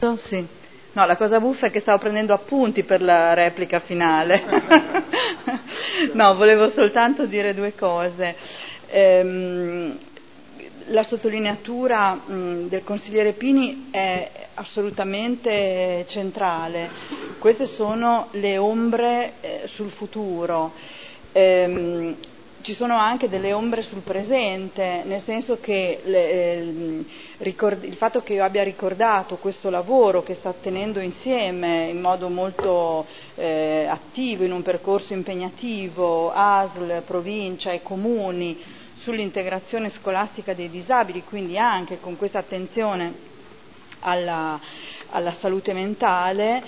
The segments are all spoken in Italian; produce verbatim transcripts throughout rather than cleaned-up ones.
Pronto? Sì. No, la cosa buffa è che stavo prendendo appunti per la replica finale. No, volevo soltanto dire due cose. Ehm, la sottolineatura mh, del consigliere Pini è assolutamente centrale. Queste sono le ombre eh, sul futuro. Ehm, Ci sono anche delle ombre sul presente, nel senso che le, eh, ricord- il fatto che io abbia ricordato questo lavoro che sta tenendo insieme in modo molto eh, attivo, in un percorso impegnativo, A S L, provincia e comuni, sull'integrazione scolastica dei disabili, quindi anche con questa attenzione alla, alla salute mentale,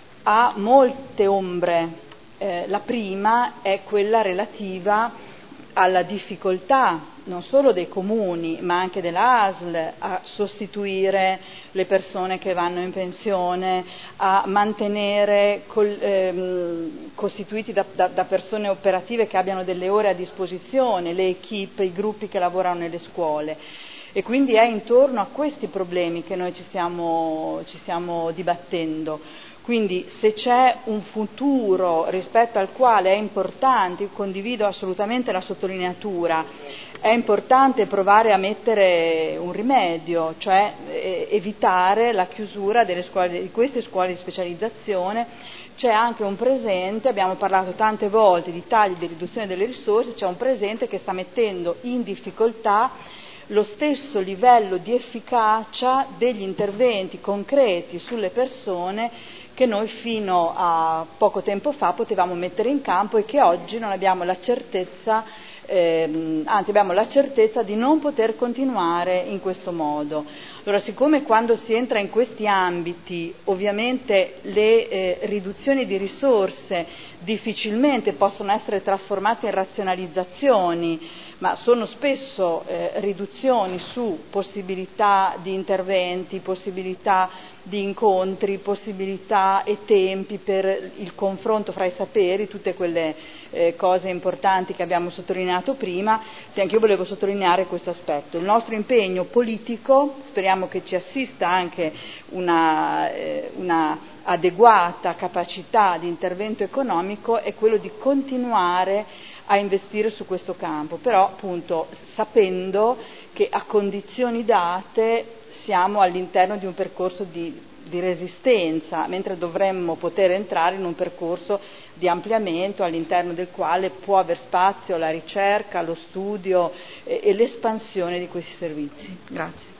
ha molte ombre. Eh, la prima è quella relativa alla difficoltà non solo dei comuni ma anche della A S L a sostituire le persone che vanno in pensione, a mantenere col, ehm, costituiti da, da, da persone operative che abbiano delle ore a disposizione, le equip, i gruppi che lavorano nelle scuole. E quindi è intorno a questi problemi che noi ci stiamo, ci stiamo dibattendo. Quindi se c'è un futuro rispetto al quale è importante, io condivido assolutamente la sottolineatura, è importante provare a mettere un rimedio, cioè eh, evitare la chiusura delle scuole, di queste scuole di specializzazione. C'è anche un presente, abbiamo parlato tante volte di tagli, di riduzione delle risorse, c'è un presente che sta mettendo in difficoltà lo stesso livello di efficacia degli interventi concreti sulle persone che noi fino a poco tempo fa potevamo mettere in campo e che oggi non abbiamo la certezza, ehm, anzi abbiamo la certezza di non poter continuare in questo modo. Allora, siccome quando si entra in questi ambiti ovviamente le eh, riduzioni di risorse difficilmente possono essere trasformate in razionalizzazioni, ma sono spesso eh, riduzioni su possibilità di interventi, possibilità di incontri, possibilità e tempi per il confronto fra i saperi, tutte quelle eh, cose importanti che abbiamo sottolineato prima. Sì, anche io volevo sottolineare questo aspetto. Il nostro impegno politico, speriamo che ci assista anche una, eh, una adeguata capacità di intervento economico, è quello di continuare a investire su questo campo, però appunto sapendo che a condizioni date siamo all'interno di un percorso di, di resistenza, mentre dovremmo poter entrare in un percorso di ampliamento all'interno del quale può aver spazio la ricerca, lo studio e, e l'espansione di questi servizi. Grazie.